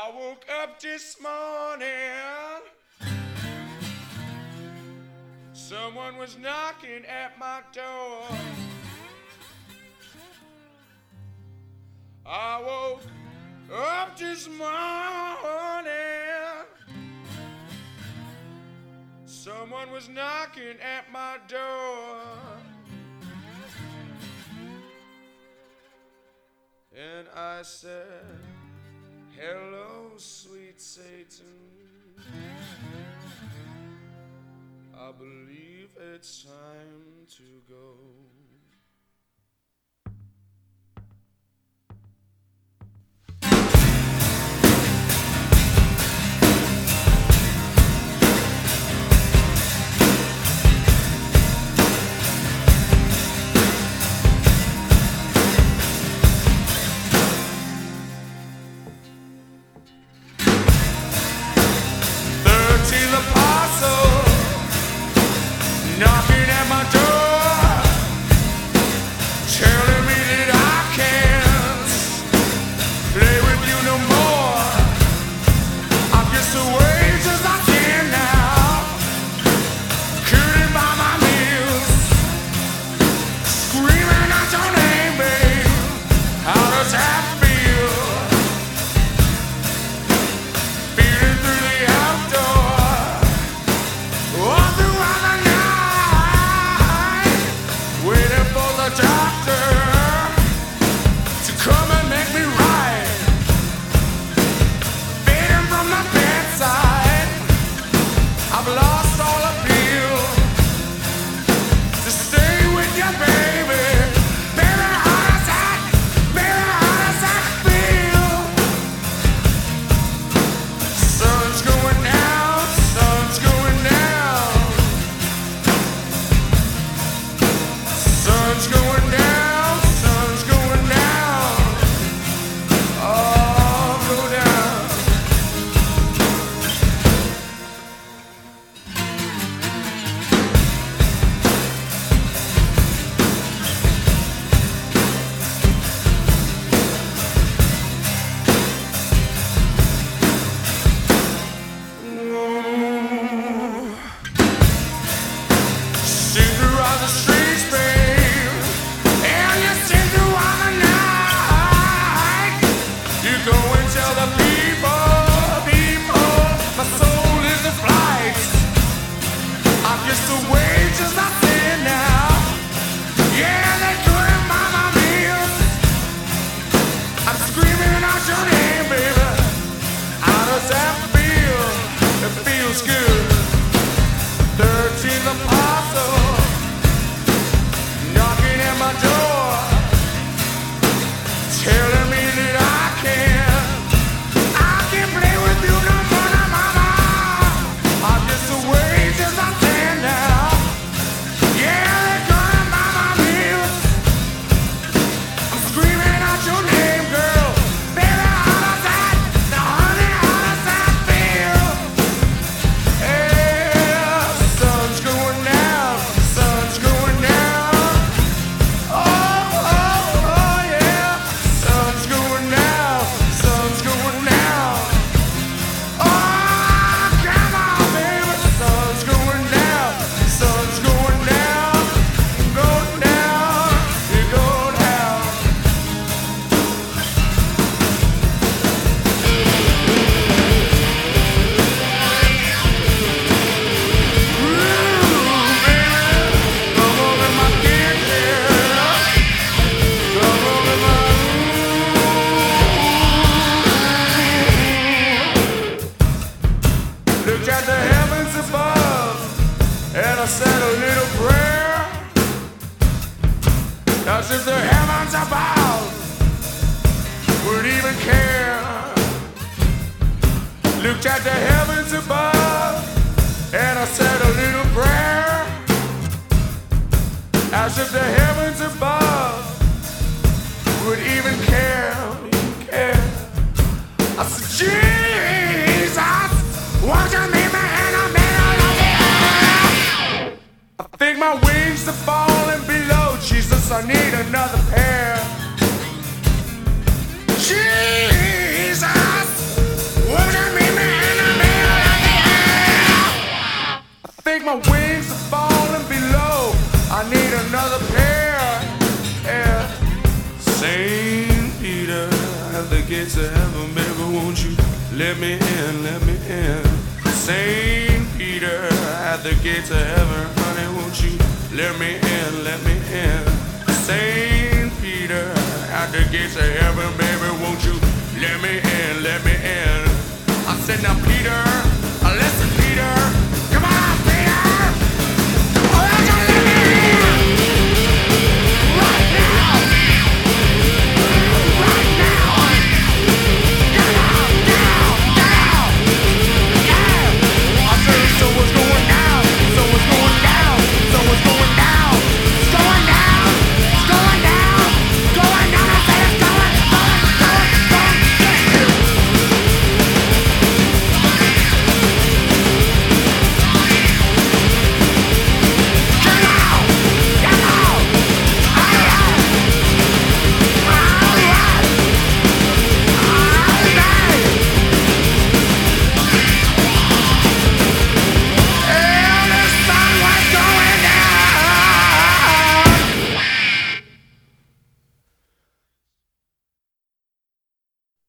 I woke up this morning, someone was knocking at my door. I woke up this morning, someone was knocking at my door. And I said, hello, sweet Satan. I believe it's time to go. Knocking at my door, telling me that I can't play with you no more. I guess the wages I can now, couldn't buy my meals, screaming out your name, babe. How does that feel? Feeling through the outdoor, all throughout the night. Waiting for the doctor to come and make me right. Fading from my bedside, I've lost all appeal to stay with you, baby. Baby, how does that feel? Sun's going down, sun's going down. Sun's going down, sun's going down. Oh, go down. See through all the streets, babe, and you see through all the night. You go and tell the people, my soul is in flight. I guess the wages I pay now, yeah, they couldn't buy my meals. I'm screaming out your name, baby. How does that feel? It feels good. 13th apostle knocking at my door, telling me that I can't play with you no more, no, mama. I guess the wages I pay now, yeah, they're gonna buy my meals. I'm screaming out your name, girl. Baby, how does that? Now, honey, how does that feel? Yeah, sun's going down, sun's going down. Oh, yeah, sun's going down, sun's going down. Oh, come on, baby, sun's going down, sun's going down. Go down, you go down. Looked at the heavens above, and I said a little prayer. As if the heavens above would even care. Looked at the heavens above, and I said a little prayer. As if the heavens above would even care. I said, Jesus, won't you meet me in the middle of the air? I think my wings are falling below. Jesus, I need another pair. Jesus, my wings are falling below. I need another pair. Yeah. Saint Peter at the gates of heaven, baby, won't you let me in, let me in. Saint Peter at the gates of heaven, honey, won't you let me in, let me in. Saint Peter at the gates of heaven, baby, won't you let me in, let me in. I said, now Peter